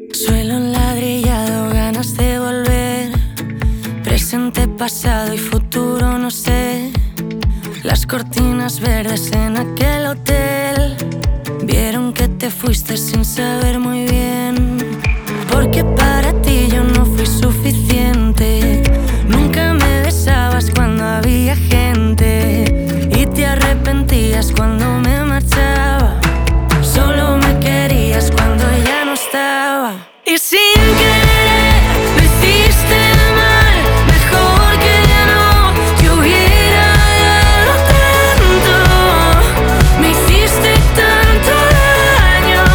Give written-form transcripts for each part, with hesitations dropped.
Suelo ladrillado, ganas de volver. Presente, pasado y futuro, no sé. Las cortinas verdes en aquel hotel vieron que te fuiste sin saber muy bien. Porque para ti yo no fui suficiente. Nunca me besabas cuando había gente y te arrepentías cuando me marchaba. Solo me querías cuando ya no estaba. Y sin querer lo hiciste mal. Mejor que ya no te hubiera dado tanto. Me hiciste tanto daño.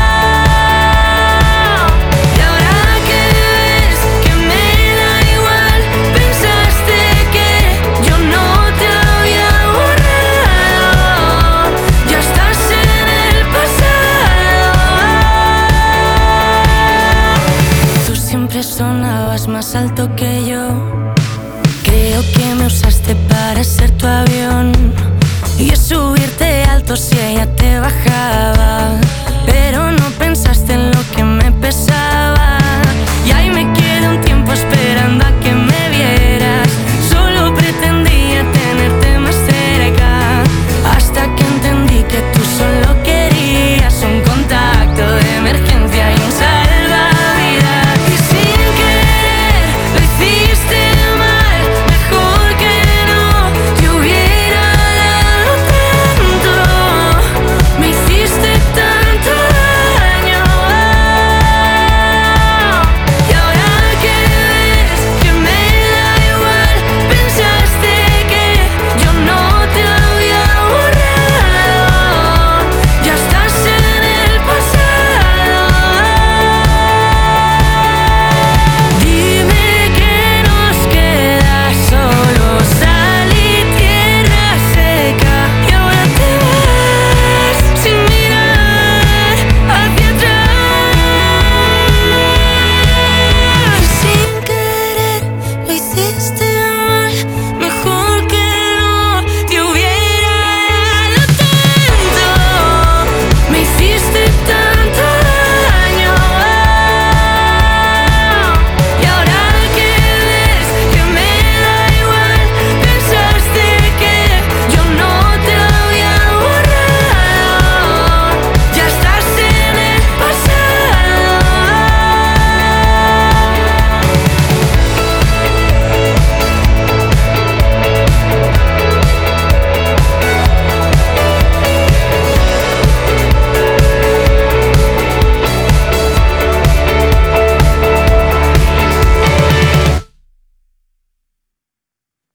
Y ahora que ves que me da igual, pensaste que yo no te había borrado. Ya estás en el pasado. Tú siempre sonabas más alto que